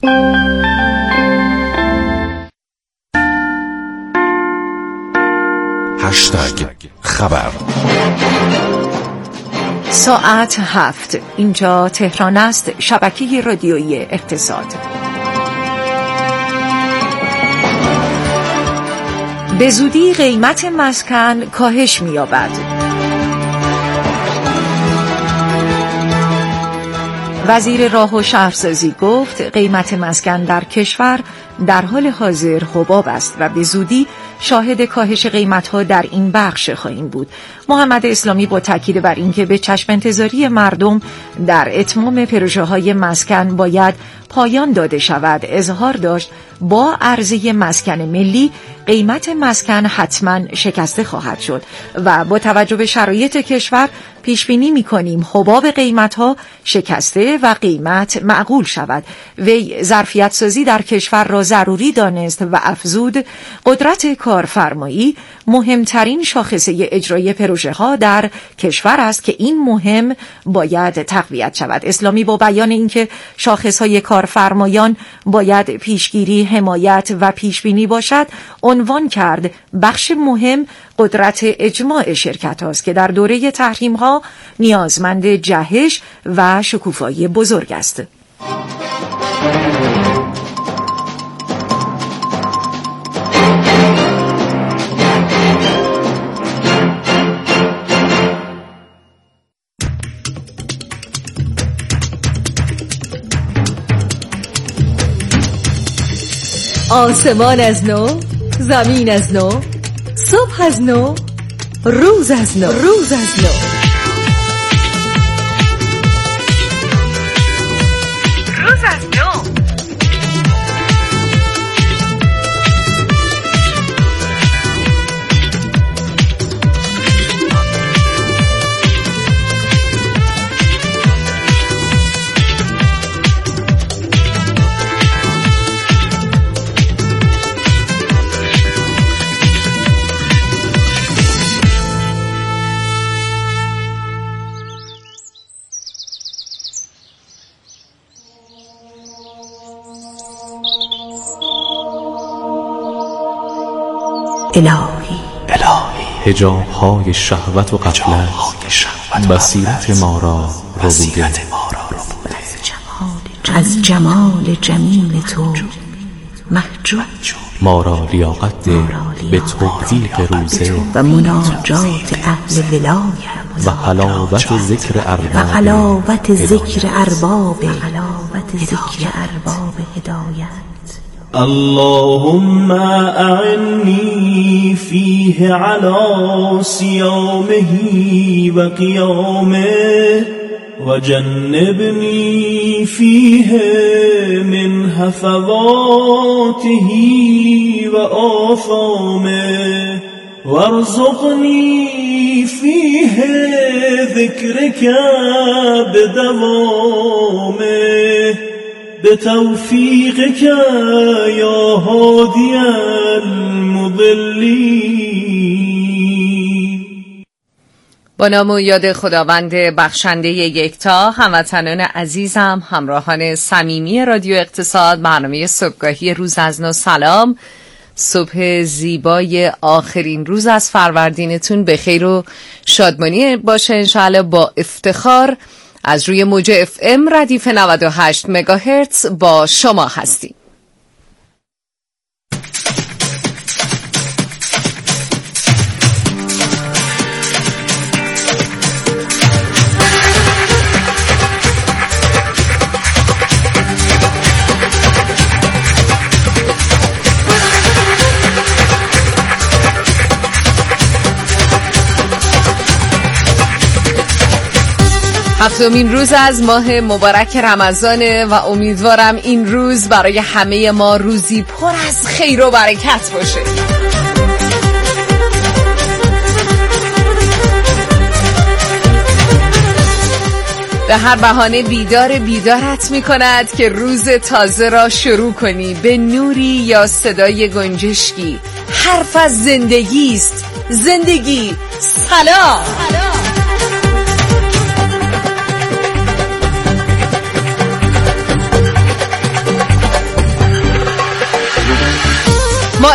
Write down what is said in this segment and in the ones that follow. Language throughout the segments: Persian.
خبر. ساعت 7. اینجا تهران است. شبکه رادیویی اقتصاد. به زودی قیمت مسکن کاهش می‌یابد. وزیر راه و شهرسازی گفت قیمت مسکن در کشور در حال حاضر حباب است و به زودی شاهد کاهش قیمت‌ها در این بخش خواهیم بود. محمد اسلامی با تاکید بر اینکه به چشم انتظاری مردم در اتمام پروژه‌های مسکن باید پایان داده شود اظهار داشت با عرضه مسکن ملی قیمت مسکن حتما شکسته خواهد شد و با توجه به شرایط کشور پیش بینی می‌کنیم حباب قیمت‌ها شکسته و قیمت معقول شود. وی ظرفیت سازی در کشور را ضروری دانست و افزود قدرت کارفرمایی مهمترین شاخصه اجرای پروژه‌ها در کشور است که این مهم باید تقویت شود. اسلامی با بیان اینکه شاخص‌های کارفرمایان باید پیشگیری، حمایت و پیشبینی باشد عنوان کرد بخش مهم قدرت اجماع شرکت هاست که در دوره تحریم ها نیازمند جهش و شکوفایی بزرگ است. آسمان از نو، زمین از نو، صبح از نو، روز از نو، روز از نو. الهی حجاب‌های شهوت و غفلت بصیرت ما را ربوده. از جمال جمیل تو محجوب ما را لیاقت ده به توفیق روزه و مناجات اهل ولایت و حلاوت ذکر ارباب هدایت. اللهم أعني فيه على صيامه وقيامه وجنبني فيه من هفواته وآثامه وارزقني فيه ذكرك بدوامه بتوفيقك يا هادي المضلين. با نام و یاد خداوند بخشنده یکتا، هموطنان عزیزم، همراهان صمیمی رادیو اقتصاد، برنامه صبحگاهی روز از نو، سلام. صبح زیبای آخرین روز از فروردینتون به خیر و شادمانی باشه انشاءالله. با افتخار از روی موج FM ردیف 98 مگاهرتز با شما هستیم. هفتمین روز از ماه مبارک رمضانه و امیدوارم این روز برای همه ما روزی پر از خیر و برکت باشه. به هر بهانه بیدارت می کند که روز تازه را شروع کنی به نوری یا صدای گنجشکی. حرف از زندگی است. زندگی. سلام.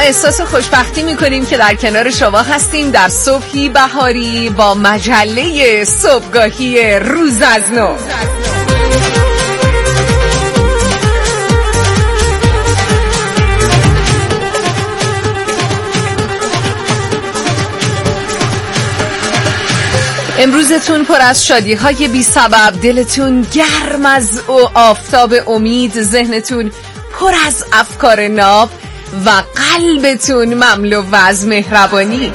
احساس خوشبختی میکنیم که در کنار شما هستیم در صبحی بهاری با مجله صبحگاهی روز از نو. امروزتون پر از شادی های بی سبب، دلتون گرم از آفتاب امید، ذهنتون پر از افکار ناب و قلبتون مملو از مهربانی.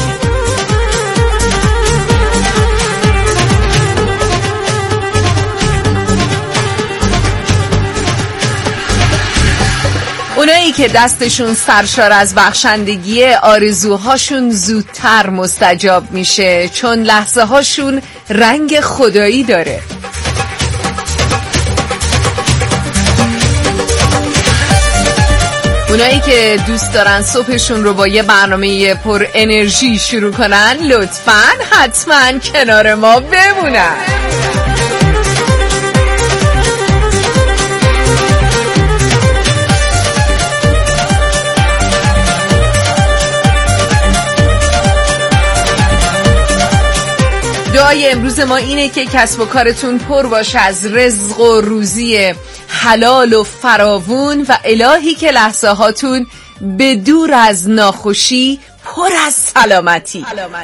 اونایی که دستشون سرشار از بخشندگی، آرزوهاشون زودتر مستجاب میشه چون لحظه هاشون رنگ خدایی داره. اونایی که دوست دارن صبحشون رو با یه برنامه پر انرژی شروع کنن لطفاً حتما کنار ما بمونن. دعای امروز ما اینه که کسب و کارتون پر باشه از رزق و روزی حلال و فراوون و الهی که لحظه هاتون به دور از ناخوشی پر از سلامتی.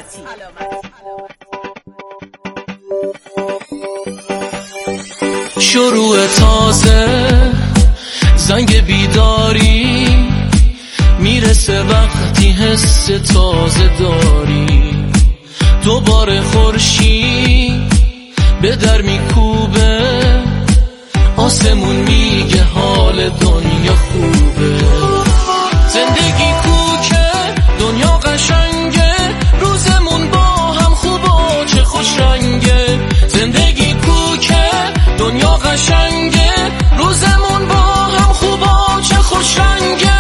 شروع تازه، زنگ بیداری میرسه وقتی حس تازه داری. دوباره خورشید به در میکوبه، آسمون میگه حال دنیا خوبه. زندگی کوکه، دنیا قشنگه، روزمون با هم خوبه چه خوش رنگه. زندگی کوکه، دنیا قشنگه، روزمون با هم خوبه چه خوش رنگه.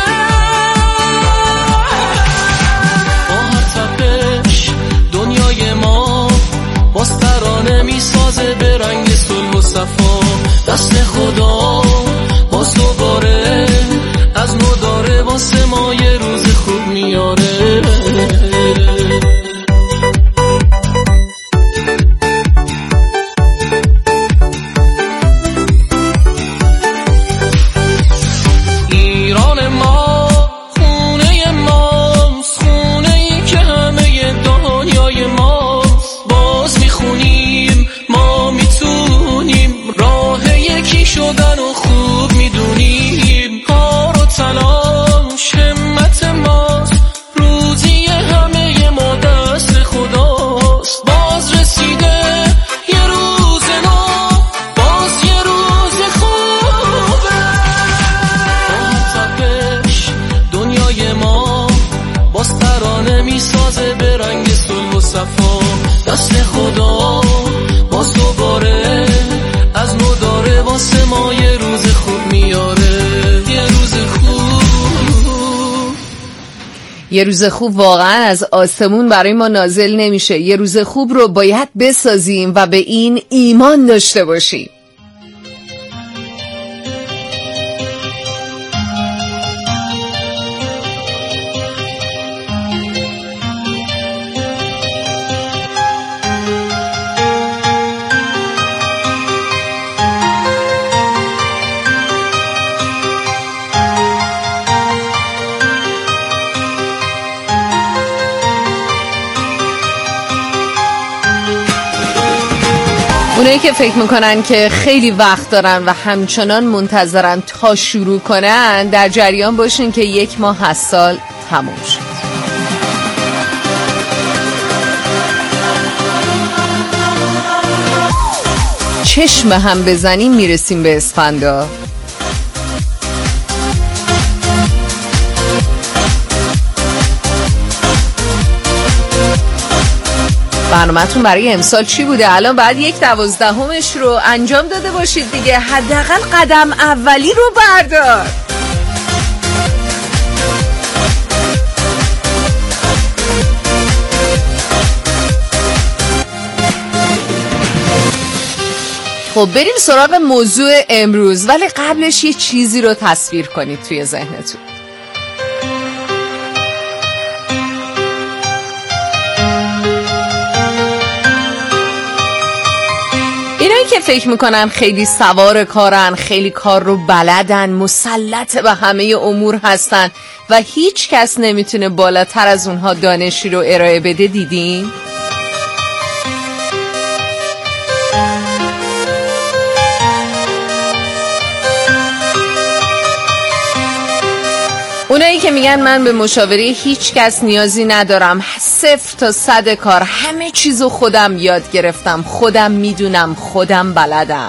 باز ترانه میسازه به رنگ صلح و صفا. دست خدا باز دوباره از نو داره واسه ما یه روز خوب میاره. ایران ما خونه ماست، خونه ای که همه دنیای ماست. باز میخونیم ما میتونیم، راه یکی شدن و خوب میدونیم. کار و تلاش همت ماست، روزی همه ما دست خداست. باز رسیده یه روز نو، باز یه روز خوبه. با تپش دنیای ما باز ترانه میسازه به رنگ صلح و صفا. دست خدا باز دوباره از نو داره واسه ما یه روز خوب میاره. یه روز خوب، یه روز خوب واقعا از آسمون برای ما نازل نمیشه. یه روز خوب رو باید بسازیم و به این ایمان داشته باشیم. اونایی که فکر میکنن که خیلی وقت دارن و همچنان منتظرن تا شروع کنن، در جریان باشین که 1 ماه از سال تموم شد. چشم هم بزنیم میرسیم به اسفندا. برنامه‌تون برای امسال چی بوده؟ الان بعد 1/12 رو انجام داده باشید دیگه. حداقل قدم اولی رو بردار. خب بریم سراغ موضوع امروز، ولی قبلش یه چیزی رو تصویر کنید توی ذهنتون. فکر میکنن خیلی سوار کارن، خیلی کار رو بلدن، مسلط به همه امور هستن و هیچ کس نمیتونه بالاتر از اونها دانشی رو ارائه بده. دیدین؟ اونایی که میگن من به مشاوره هیچ کس نیازی ندارم، 0 تا 100 کار همه چیزو خودم یاد گرفتم، خودم میدونم، خودم بلدم.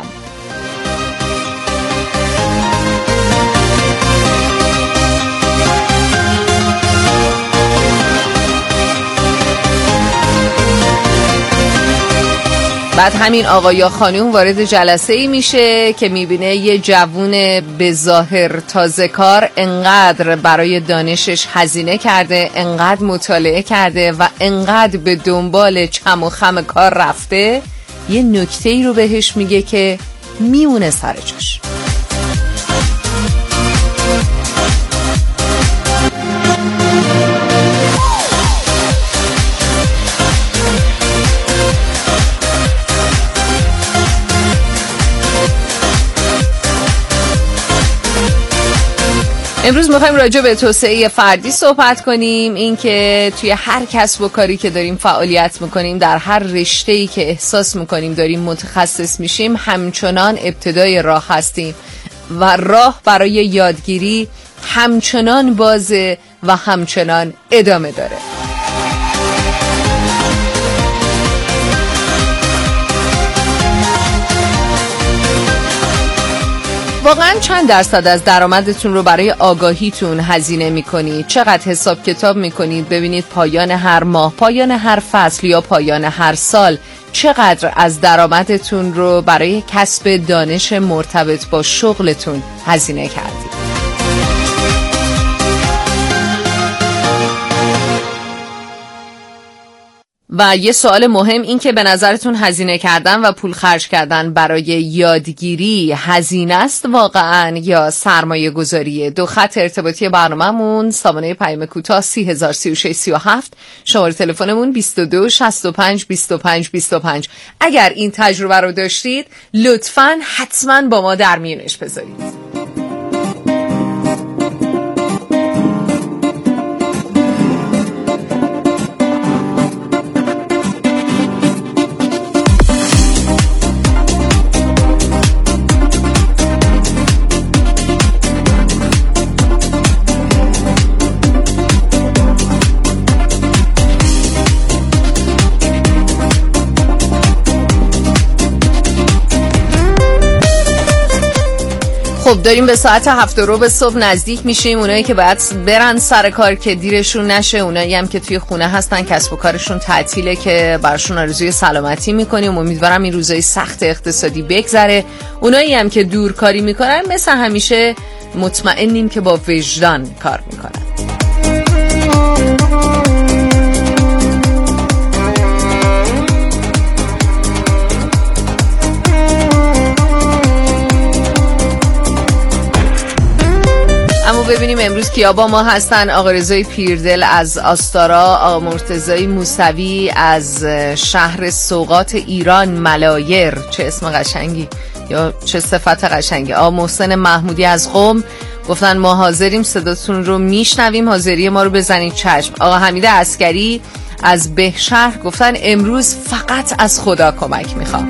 بعد همین آقا یا خانوم وارد جلسه ای میشه که میبینه یه جوون به ظاهر تازه کار انقدر برای دانشش هزینه کرده، انقدر مطالعه کرده و انقدر به دنبال چم و خم کار رفته، یه نکته ای رو بهش میگه که میمونه سر جاش. امروز میخوایم راجع به توسعه فردی صحبت کنیم. این که توی هر کسب و کاری که داریم فعالیت میکنیم، در هر رشته‌ای که احساس میکنیم داریم متخصص میشیم، همچنان ابتدای راه هستیم و راه برای یادگیری همچنان بازه و همچنان ادامه داره. واقعا چند درصد از درآمدتون رو برای آگاهیتون هزینه میکنید؟ چقدر حساب کتاب میکنید ببینید پایان هر ماه، پایان هر فصل یا پایان هر سال چقدر از درآمدتون رو برای کسب دانش مرتبط با شغلتون هزینه کردید؟ و یه سوال مهم این که به نظرتون هزینه کردن و پول خرج کردن برای یادگیری هزینه است واقعا یا سرمایه گذاریه؟ 2 خط ارتباطی برنامه‌مون، سامانه پیام کوتاه 303637، شماره تلفنمون 22 65 25 25. اگر این تجربه رو داشتید لطفاً حتما با ما در میونش بذارید. خب داریم به ساعت 7:15 صبح نزدیک میشیم. اونایی که باید برن سر کار که دیرشون نشه، اونایی هم که توی خونه هستن کسب و کارشون تعطیله که براشون آرزوی سلامتی میکنیم. امیدوارم این روزای سخت اقتصادی بگذره. اونایی هم که دور کاری میکنن مثل همیشه مطمئنیم که با وجدان کار میکنن. اما ببینیم امروز کیا با ما هستن. آقا رضای پیردل از آستارا، آقا مرتضی موسوی از شهر سوغات ایران ملایر، چه اسم قشنگی یا چه صفت قشنگی. آقا محسن محمودی از قم گفتن ما حاضریم، صداتون رو میشنویم، حاضری ما رو بزنید چشم. آقا حمید عسکری از بهشهر گفتن امروز فقط از خدا کمک میخوام.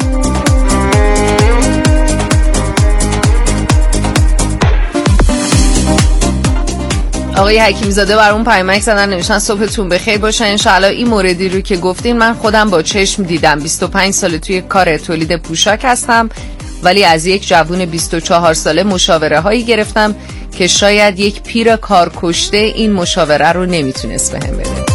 آقای حکیم زاده برامون پیامک زدن، نوشتن صبحتون بخیر باشه. انشالله این موردی رو که گفتین من خودم با چشم دیدم. 25 سال توی کار تولید پوشاک هستم، ولی از یک جوون 24 ساله مشاوره هایی گرفتم که شاید یک پیر کار کشته این مشاوره رو نمیتونست بهم بده.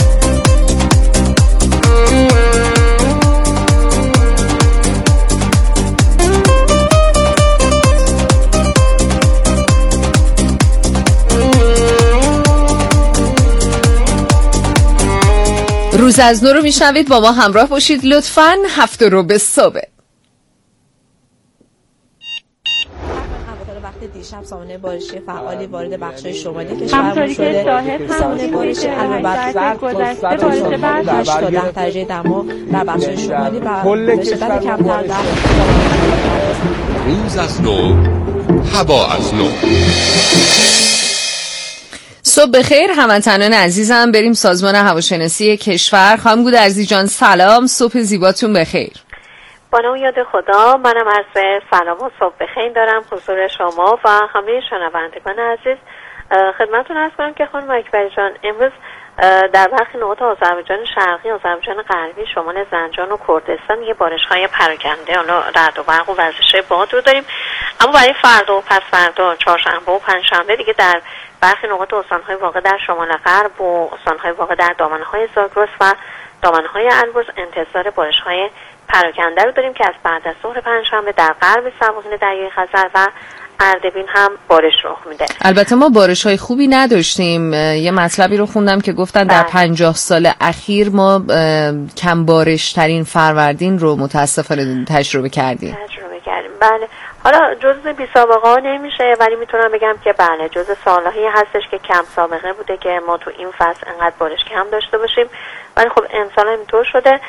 روز از نو رو میشنوید، با ما همراه باشید لطفاً. 7:15 صبح. دیشب سامانه بارشی فعالی وارد بخش‌های شمالی کشور شده. سامانه بارشی علاوه بر برف مثبت 8 تا 10 درجه دما در بخش‌های شمالی و به شدت کمتر در روز از نو، هوا از نو. صبح بخیر هموطنان عزیزم. بریم سازمان هواشناسی کشور. خانم گودرزی جان سلام، صبح زیباتون بخیر. با نام یاد خدا، منم عرض سلام و صبح بخیر دارم حضور شما و همه شنوندگان عزیز. خدمتتون عرض کنم که خانم اکبری جان امروز در برخی نقاط آذربایجان شرقی، آذربایجان غربی، شمال زنجان و کردستان یه بارش‌های پراکنده، حالا رعد و برق و وزش باد رو داریم. اما برای فردا و پس فردا، چهارشنبه و پنجشنبه دیگه در برخی نقاط استان‌های واقع در شمال غرب و استان‌های واقع در دامنه‌های زاگرس و دامنه‌های البرز انتظار بارش‌های پراکنده رو داریم که از بعد از ظهر پنجشنبه در غرب سواحل دریای خزر و اردبیل هم بارش رخ میده. البته ما بارش‌های خوبی نداشتیم. یه مطلبی رو خوندم که گفتن در 50 سال اخیر ما کم بارش ترین فروردین رو متاسفانه تجربه کردیم. بله. حالا جزء بی سابقه ها نمیشه، ولی میتونم بگم که بله جزء سالهایی هستش که کم سابقه بوده که ما تو این فصل انقدر بارش کم داشته باشیم، ولی خب امسال اینطور شده.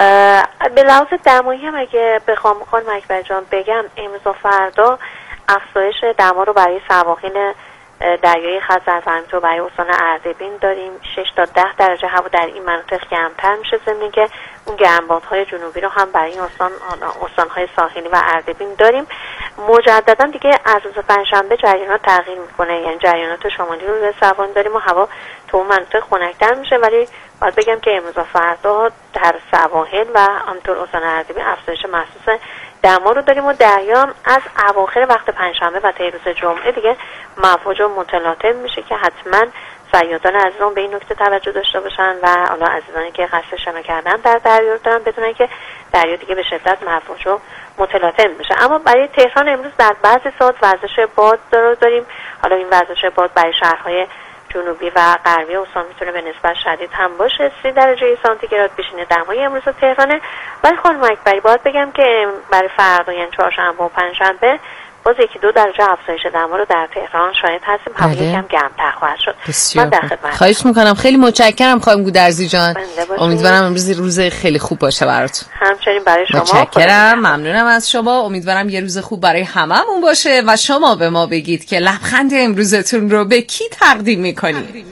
به لحاظ دمایی هم اگه بخوام خانم اکبر جان بگم، امروز و فردا افزایش دما رو برای سواحل دریای خزر و همینطور برای استان اردبیل داریم. 6 تا 10 درجه هوا در این مناطق گرمتر میشه، ضمن که اون گرمبادهای جنوبی رو هم برای این استان‌های ساحلی و اردبیل داریم. مجددا دیگه از روز پنجشنبه جریانات تغییر میکنه، یعنی جریانات شمالی رو به سوان داریم و هوا تو اون مناطق خنک‌تر میشه، ولی باید بگم که امروز و فردا در سواحل و همینطور استان اردبیل افزایش محسوس دما رو داریم و دریا از اواخر وقت پنجشنبه و تا روز جمعه دیگه مواج متلاطم میشه که حتما صیادان عزیزان به این نکته توجه داشته باشن و حالا عزیزانی که قصد شنا کردن در دریا دارن بدونن که دریا دیگه به شدت مواج متلاطم میشه. اما برای تهران امروز در بعضی ساعات وزش باد داریم. حالا این وزش باد برای شهرهای جنوبی و غربی استان میتونه به نسبت شدید هم باشه. 30 درجه سانتیگراد پیشینه دمای امروز تهرانه. ولی خانم اکبری باید بگم که برای فردا یعنی چهارشنبه و پنجشنبه باز 1-2 درجه افزایش دما رو در تهران شاهد هستیم. هوا یکم گرم‌تر خواهد شد. من در خدمت. خواهش میکنم. خیلی متشکرم خانم گودرزی جان. امیدوارم امروز روز خیلی خوب باشه براتون. همچنین برای شما. متشکرم. ممنونم از شما. امیدوارم یه روز خوب برای هممون باشه و شما به ما بگید که لبخند امروزتون رو به کی تقدیم میکنید.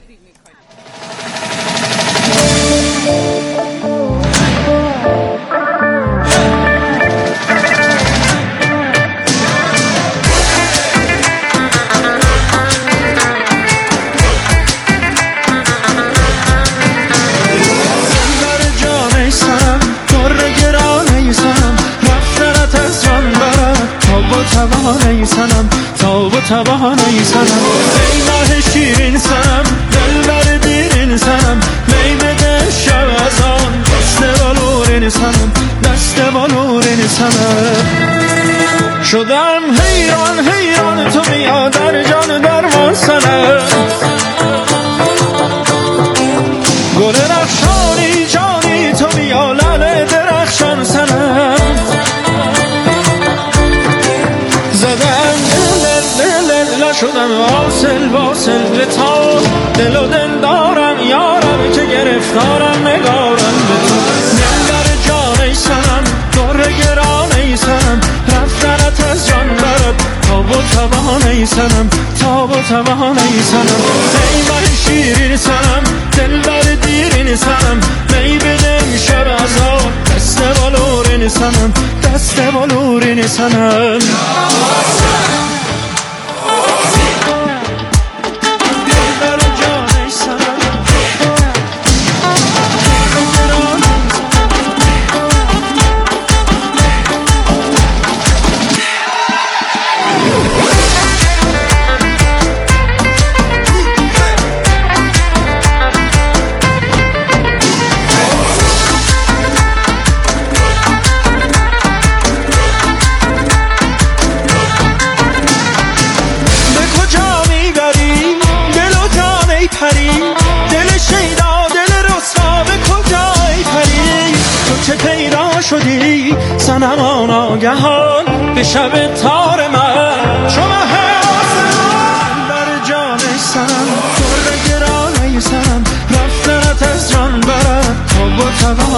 توانایی سنم ای ماه شیرین سنم دلبر دیرین سنم می بده شب از آن دست بالورین سنم دست بالورین سنم شدم حیران حیران تو بیا در جان درمان سنم گل رخشانی جانی تو بیا لعل درخشان سنم شدم واصل به تا دل و دل دارم یارم که گرفتارم نگارم به تو دلبر جان ای سنم دور گران ای سنم رفتنت از جان برد تاب و توان ای سنم تاب و توان ای سنم ای من شیرین سنم دلبر دیرین سنم می بدم شب از آن دست بالورین سنم دست بالورین سنم شدی سنم آناگهان به شب تار من شما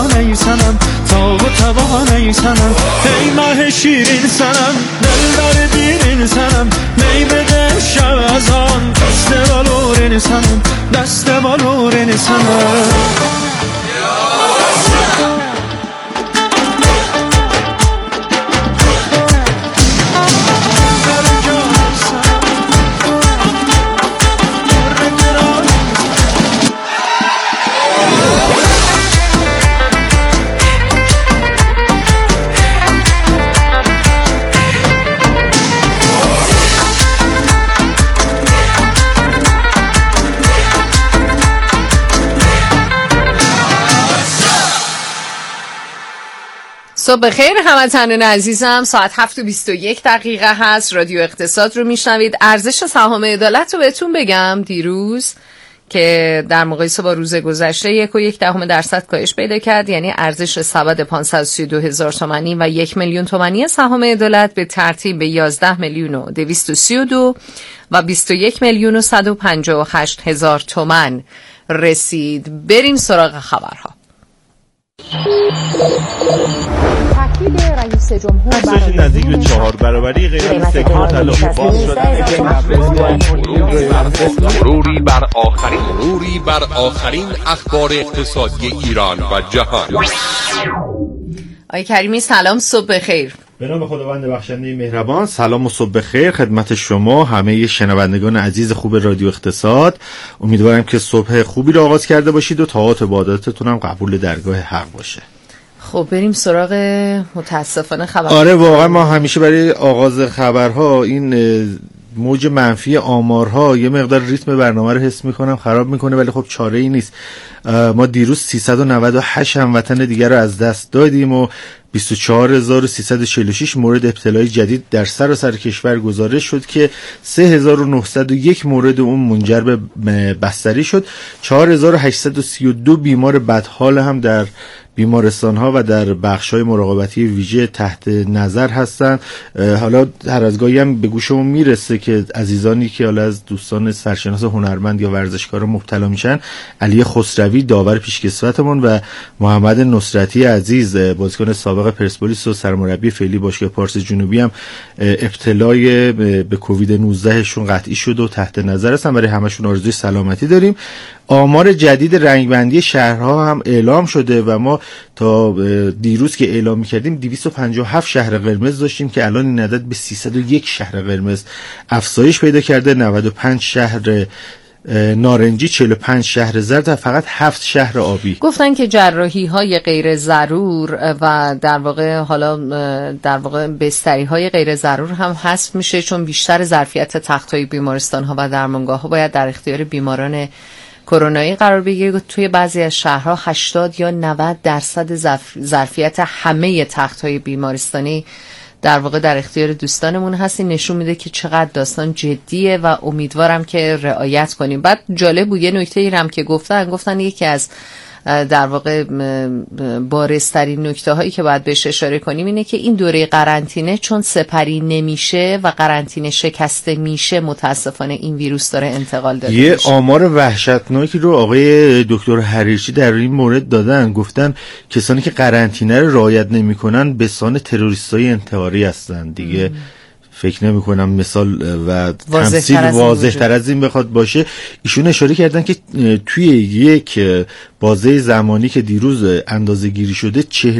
ای سنم تا و توان ای سنم ای ماه شیرین سنم دل دار دیرین سنم می بده شب از آن دست بالورین سنم دست بالورین سنم صبح بخیر هموطنان عزیزم. ساعت 7:21 هست. رادیو اقتصاد رو میشنوید. ارزش سهام عدالت رو بهتون بگم دیروز که در مقایسه با روز گذشته 1.1% کاهش پیدا کرد، یعنی ارزش سبد 532,000 تومانی و 1,000,000 تومانی سهام عدالت به ترتیب به 11,232,000 و 21,158,000 تومان رسید. بریم سراغ خبرها. تاکید رئیس جمهور افزایش نزدیک به 4 برابری قیمت سکه طلا باز شدن مروری بر آخرین اخبار اقتصادی ایران و جهان. آقای کریمی سلام، صبح بخیر. به نام خداوند بخشنده مهربان. سلام و صبح بخیر خدمت شما همه شنوندگان عزیز خوب رادیو اقتصاد. امیدوارم که صبح خوبی رو آغاز کرده باشید و طاعات و عباداتتون هم قبول درگاه حق باشه. خب بریم سراغ متاسفانه خبر. آره واقعا ما همیشه برای آغاز خبرها این موج منفی آمارها یه مقدار ریتم برنامه رو حس میکنم خراب میکنه، ولی خب چاره ای نیست. ما دیروز 398 هموطن دیگر رو از دست دادیم و 24,346 مورد ابتلای جدید در سراسر کشور گزارش شد که 3,901 مورد اون منجر به بستری شد. 4,832 بیمار بدحال هم در بیمارستان ها و در بخش های مراقبتی ویژه تحت نظر هستند. حالا هر از گاهی هم به گوشمون میرسه که عزیزانی که حالا از دوستان سرشناس هنرمند یا ورزشکارا مبتلا میشن، علی خسروی داور پیشکسوتمون و محمد نصرتی عزیز بازیکن سابق پرسپولیس و سرمربی فعلی باشگاه پارس جنوبی هم ابتلای به کووید 19 شون قطعی شد و تحت نظر هستن. برای همشون آرزوی سلامتی داریم. آمار جدید رنگبندی شهرها هم اعلام شده و ما تا دیروز که اعلام می‌کردیم 257 شهر قرمز داشتیم که الان این عدد به 301 شهر قرمز افزایش پیدا کرده. 95 شهر نارنجی، 45 شهر زرد و فقط 7 شهر آبی. گفتن که جراحی‌های غیر ضرور و در واقع بستری‌های غیر ضرور هم حذف میشه، چون بیشتر ظرفیت تخت‌های بیمارستان‌ها و درمانگاه‌ها باید در اختیار بیماران کرونایی قرار بگیره. توی بعضی از شهرها 80 یا 90% ظرفیت همه تخت‌های بیمارستانی در واقع در اختیار دوستانمون هست. این نشون میده که چقدر داستان جدیه و امیدوارم که رعایت کنیم. بعد جالب بود یه نکته هم که گفتن یکی از در واقع بارزترین نکته هایی که باید بهش اشاره کنیم اینه که این دوره قرنطینه چون سپری نمیشه و قرنطینه شکسته میشه، متاسفانه این ویروس داره انتقال داده یه میشه. آمار وحشتناکی رو آقای دکتر حریرچی در این مورد دادن. گفتن کسانی که قرنطینه رو رعایت نمیکنن به سان تروریستای انتحاری هستن دیگه. فکر نمی کنم مثال و تمثیل واضح تر از این بخواد باشه. ایشون اشاره کردن که توی یک بازه زمانی که دیروز اندازه گیری شده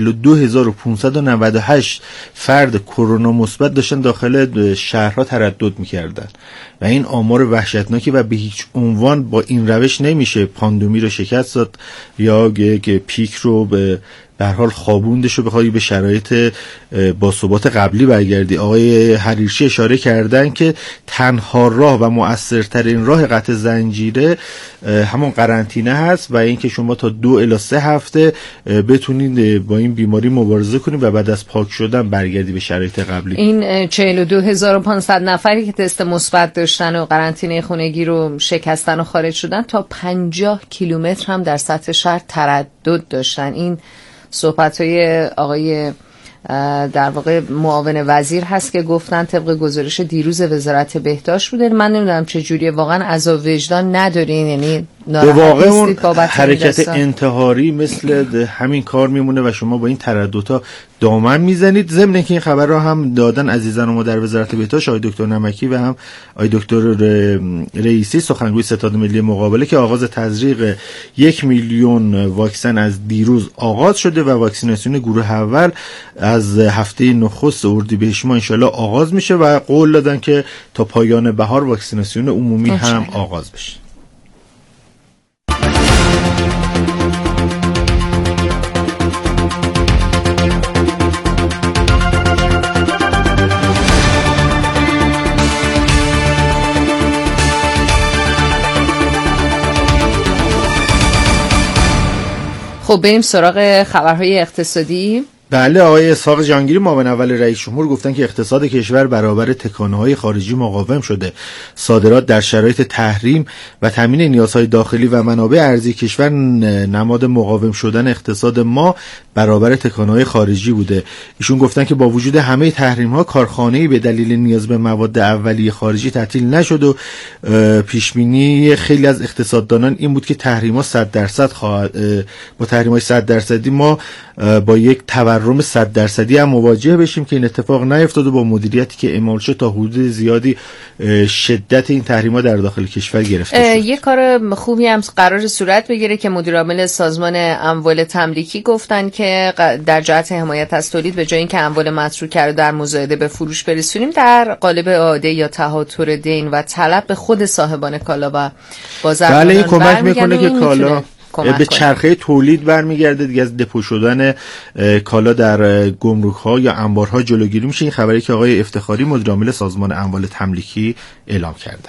42,598 فرد کرونا مثبت داشتن داخل شهرها تردد میکردن و این آمار وحشتناکی و به هیچ عنوان با این روش نمیشه پاندمی رو شکست داد یا یک پیک رو به هر حال خوابوندش رو بخوای به شرایط با ثبات قبلی برگردی. آقای حریرچی اشاره کردن که تنها راه و مؤثرترین راه قطع زنجیره همون قرنطینه هست و اینکه شما تا 2 الی 3 هفته بتونید با این بیماری مبارزه کنید و بعد از پاک شدن برگردی به شرایط قبلی. این 42,500 نفری که تست مثبت داشتن و قرنطینه خانگی رو شکستن و خارج شدن تا 50 کیلومتر هم در سطح شهر تردد داشتن. این صحبت‌های آقای در واقع معاون وزیر هست که گفتن طبق گزارش دیروز وزارت بهداشت بوده. من نمیدونم چه جوریه، واقعا عذاب وجدان ندارین؟ یعنی به واقع اون حرکت انتحاری مثل همین کار میمونه و شما با این ترددها دامن میزنید. ضمن که این خبر را هم دادن عزیزان ما در وزارت بهداشت، آقای دکتر نمکی و هم آقای دکتر رئیسی سخنگوی ستاد ملی مقابله، که آغاز تزریق 1 میلیون واکسن از دیروز آغاز شده و واکسیناسیون گروه اول از هفته نخست اردیبهشت ماه انشالله آغاز میشه و قول دادن که تا پایان بهار واکسیناسیون عمومی هم آغاز بشه. خب بریم سراغ خبرهای اقتصادی. بله، آقای اسحاق جهانگیری معاون اول رئیس جمهور گفتن که اقتصاد کشور برابر تکانه‌های خارجی مقاوم شده. صادرات در شرایط تحریم و تامین نیازهای داخلی و منابع ارزی کشور نماد مقاوم شدن اقتصاد ما برابر تکانه‌های خارجی بوده. ایشون گفتن که با وجود همه تحریم‌ها کارخانه‌ای به دلیل نیاز به مواد اولیه خارجی تعطیل نشد و پیش‌بینی خیلی از اقتصاددانان این بود که تحریم‌ها 100% با تحریم‌های 100% ما با یک تورم 100% هم مواجه بشیم که این اتفاق نیفتاد و با مدیریتی که اعمال شد تا حدود زیادی شدت این تحریم‌ها در داخل کشور گرفته شد. یک کار خوبی هم قرار صورت بگیره که مدیر عامل سازمان اموال تملیکی گفتن که در جهت حمایت از تولید به جای اینکه اموال متروکه کرده در مزایده به فروش برسونیم، در قالب اعاده یا تهاتر دین و طلب به خود صاحبان کالا و بازرگانان بله، این کمک میکنه که کالا به چرخه تولید برمیگرده دیگه، از دپو شدن کالا در گمرک‌ها یا انبارها جلوگیری میشه. این خبری که آقای افتخاری مدیر عامل سازمان اموال تملیکی اعلام کردن.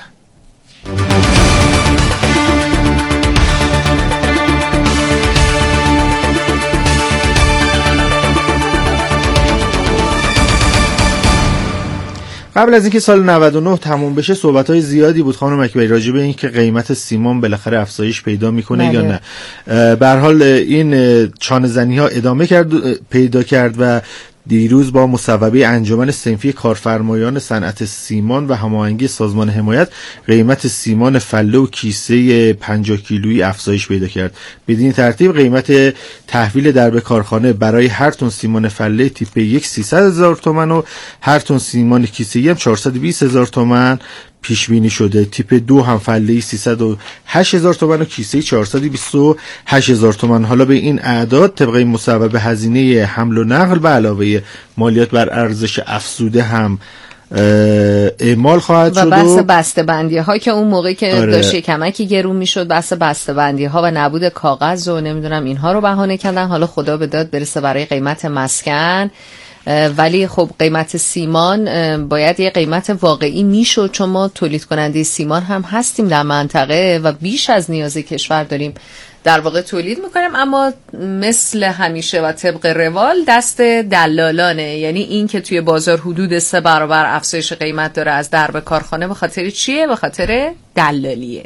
قبل از اینکه سال 99 تموم بشه صحبت‌های زیادی بود خانم اکبری راجع به این که قیمت سیمان بالاخره افزایش پیدا میکنه یا نه. به هر حال این چانه زنی‌ها ادامه پیدا کرد و دیروز با مصوبه انجمن صنفی کارفرمایان صنعت سیمان و هماهنگی سازمان حمایت قیمت سیمان فله و کیسه 50 کیلویی افزایش پیدا کرد. بدین ترتیب قیمت تحویل درب کارخانه برای هر تن سیمان فله تیپ 1 300,000 تومان و هر تن سیمان کیسه 1 420,000 تومان پیش بینی شده. تیپ 2 هم فله 308,000 تومان و کیسه 428,000 تومان. حالا به این اعداد طبق مصوبه هزینه حمل و نقل به علاوه مالیات بر ارزش افزوده هم اعمال خواهد شد. و بحث بسته‌بندی ها که اون موقعی که داشت کمکی گرون میشد، بحث بسته‌بندی ها و نبود کاغذ و نمیدونم اینها رو بهانه کردن. حالا خدا به داد برسه برای قیمت مسکن، ولی خب قیمت سیمان باید یه قیمت واقعی میشد، چون ما تولید کننده سیمان هم هستیم در منطقه و بیش از نیاز کشور داریم در واقع تولید میکنیم. اما مثل همیشه و طبق روال دست دلالانه، یعنی این که توی بازار حدود 3 برابر افزایش قیمت داره از درب کارخانه، به خاطر چیه؟ به خاطر دلالیه.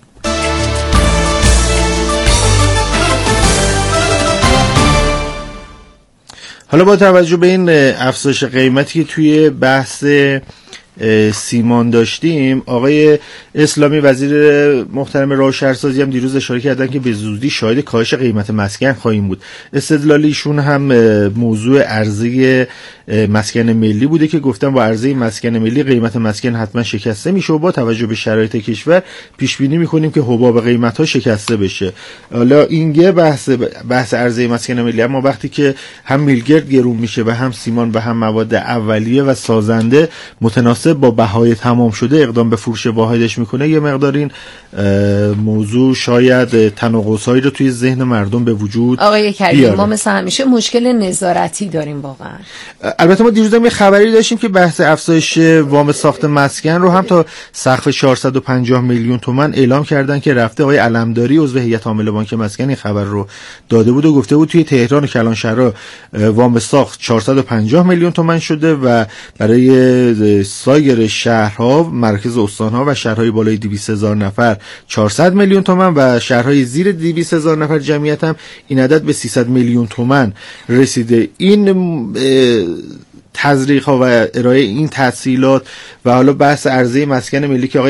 حالا با توجه به این افزایش قیمتی که توی بحث سیمان داشتیم، آقای اسلامی وزیر محترم راه و شهرسازی هم دیروز اشاره کردن که به زودی شاهد کاهش قیمت مسکن خواهیم بود. استدلال ایشون هم موضوع عرضه مسکن ملی بوده که گفتن با عرضه مسکن ملی قیمت مسکن حتما شکسته میشه و با توجه به شرایط کشور پیش بینی میکنیم که حباب قیمت ها شکسته بشه. حالا این بحث عرضه مسکن ملی، اما وقتی که هم میلگرد گرون میشه و هم سیمان و هم مواد اولیه و سازنده متناسب با بهای تمام شده اقدام به فروش واحدش میکنه، یه مقدار این موضوع شاید تناقض‌هایی رو توی ذهن مردم به وجود آقای کریم ما مثل همیشه مشکل نظارتی داریم واقعا. البته ما دیروز هم یه خبری داشتیم که بحث افزایش وام ساخت مسکن رو هم تا سقف 450 میلیون تومان اعلام کردن که رفته. آقای علمداری عضو هیئت عامله بانک مسکن این خبر رو داده بود و گفته بود توی تهران و کلانشهرها وام ساخت 450 میلیون تومان شده و برای سایر شهرها، مرکز استانها و شهرهای بالای 200,000 نفر 400 میلیون تومان و شهرهای زیر 200,000 نفر جمعیت هم این عدد به 300 میلیون تومان رسیده. این تزریق ها و ارائه این تسهیلات و حالا بحث عرضه مسکن ملی که آقای